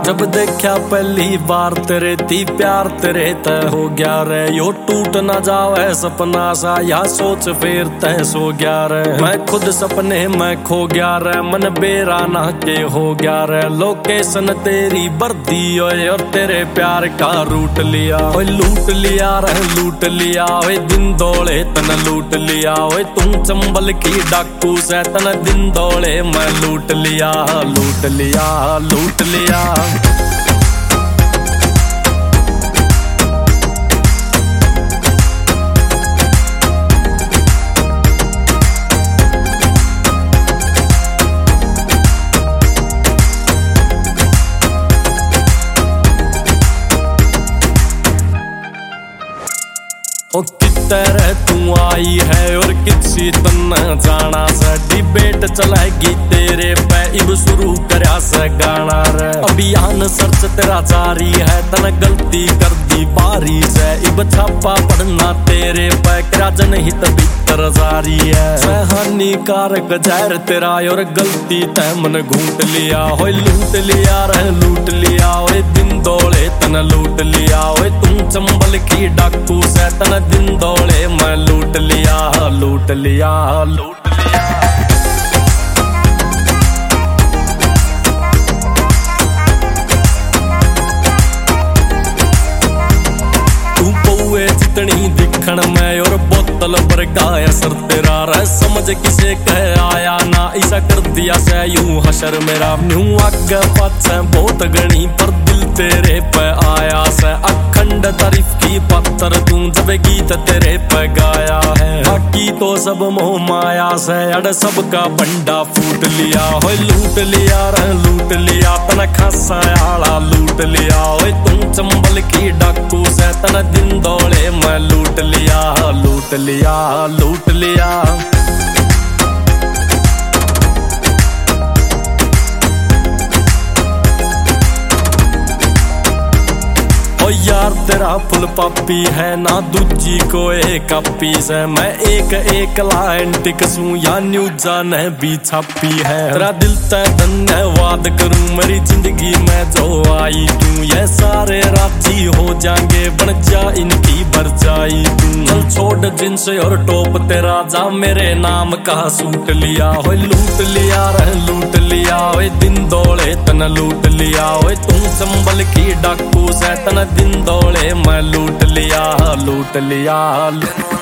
जब देखा पहली बार तेरे ती प्यार तेरे तय हो गया रे। यो टूट ना जावे सपना सा या सोच फिर तय सो गया रे। मैं खुद सपने में खो गया रे, मन बेरा ना के हो गया रे। लोकेशन तेरी बर्दी ओए और तेरे प्यार का रूट लिया। ओए लूट लिया रे लूट लिया, ओए दिन दौड़े तन लूट लिया। ओए तुम चंबल की डाकू से तन दिन दौड़े मैं लूट लिया लूट लिया लूट लिया। ओ कितने तू आई है और किसी तन जाना से। डिबेट चलाएगी तेरे पे इब शुरू करया से गाना रे। अभियान सर्च तेरा जारी है, तन गलती कर दी बारी से। इब छापा पड़ना तेरे पे करा जनहित भीतर जारी है। हानिकारक जहर तेरा और गलती तय मन घूट लिया। हो लूट लिया रे लूट लिया, ओए दिन दौड़े तन लूट लिया। ओए तुम चंबल की डाकू से तन दिन दौड़े मैं लूट लिया लूट लिया लूट लिया। तू पौए जितनी दिखण में और बोतल पर गाय असर तेरा रे। समझ किसे कह आया ना ऐसा कर दिया से यूं हशर मेरा। यूं आगे पाछे बहुत गणी पर दिल तेरे पे आया से। अखंड तारीफ की पत्थर तू जब गीत तेरे पे गाया है। बाकी तो सब मोह माया से अड़ सबका बंडा फूट लिया। हो लूट लिया रे लूट लिया, तन खासा आला लूट लिया। ओए तुम चंबल की डाकू से तन दिन दौड़े मैं लूट लिया लूट लिया लूट लिया। ओ यार तेरा फुल पापी है ना दूजी को एक पीस है। मैं एक लाइन टिकसूं या न्यूज़ा ने भी छापी है। तेरा दिल तय धन्यवाद करूं मेरी जिंदगी में जो आई तू। ये सारे राजी हो जाएंगे बन जा इनकी भरजाई तू। चल छोड़ जींस और टॉप तेरा जा मेरे नाम का सूट लिया। हो लूट लिया रे लूट लिया, ओए दिन दौड़े तन लूट लिया। ओए तुम चंबल की डाकू से तन दिन दौड़े मैं लूट लिया लूट लिया।